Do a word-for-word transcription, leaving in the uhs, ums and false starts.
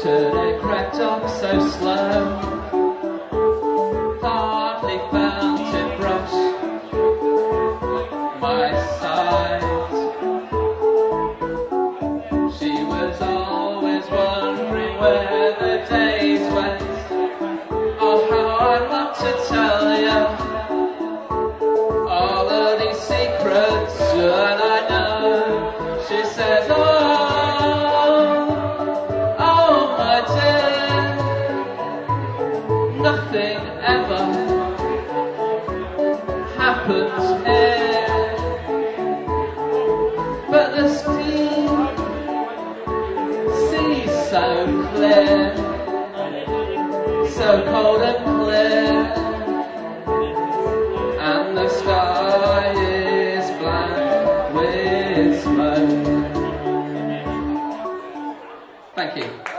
Till it crept up so slow, hardly felt it brush my sides. She was always wondering where the days went. Oh, how I'd love to tell you all of these secrets, and I know she says, oh, nothing ever happens here, but the sea see's so clear, so cold and clear, and the sky is black with smoke. Thank you.